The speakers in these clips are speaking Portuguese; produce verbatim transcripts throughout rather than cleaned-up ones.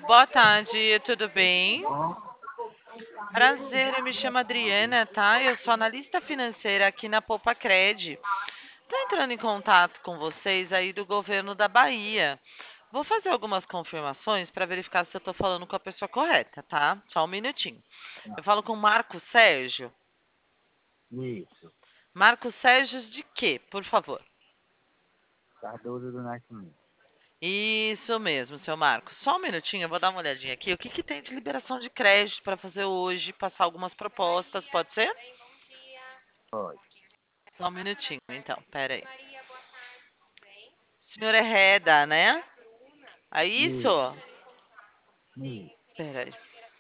Boa tarde, tudo bem? Ó, Prazer, eu me chamo Adriana, tá? Eu sou analista financeira aqui na Poupa Cred. Tô entrando em contato com vocês aí do governo da Bahia. Vou fazer algumas confirmações para verificar se eu tô falando com a pessoa correta, tá? Só um minutinho. Eu falo com o Marco Sérgio. isso, Marco Sérgio de quê, por favor? Cardoso do Nascimento. Isso mesmo, seu Marcos. Só um minutinho, eu vou dar uma olhadinha aqui. O que que tem de liberação de crédito para fazer hoje? Passar algumas propostas, pode ser? Pode. Só um minutinho, então, pera aí. Senhor é Reda, né? É isso? Isso, isso. Pera aí.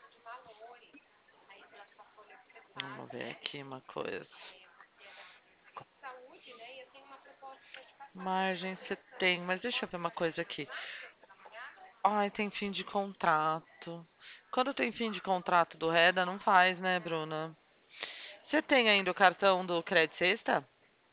Vamos ver aqui uma coisa. Margem você tem, mas deixa eu ver uma coisa aqui. Ai, tem fim de contrato. Quando tem fim de contrato do Reda, não faz, né, Bruna? Você tem ainda o cartão do Credit Sexta?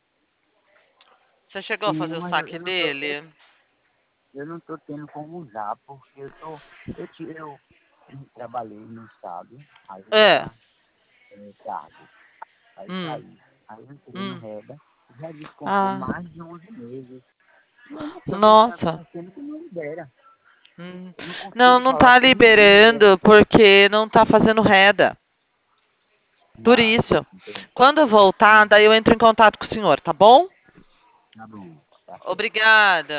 Você chegou a fazer Tenho, o mas eu, saque eu não tô, eu, dele? eu não tô tendo como usar, porque eu tô, eu, ti- eu trabalhei no estado, aí eu É. tinha é, cargo, aí Hum. saí. Aí eu entrei no Hum. Reda, já descontou Ah. mais de onze meses. E eu não sei o que está Nossa. acontecendo que não libera. Hum. Eu não Não, consigo não falar tá com ninguém do Reda. liberando porque não tá fazendo reda. Por Ah, isso. entendi. Quando eu voltar, daí eu entro em contato com o senhor, tá bom? Tá bom, tá certo. Obrigada.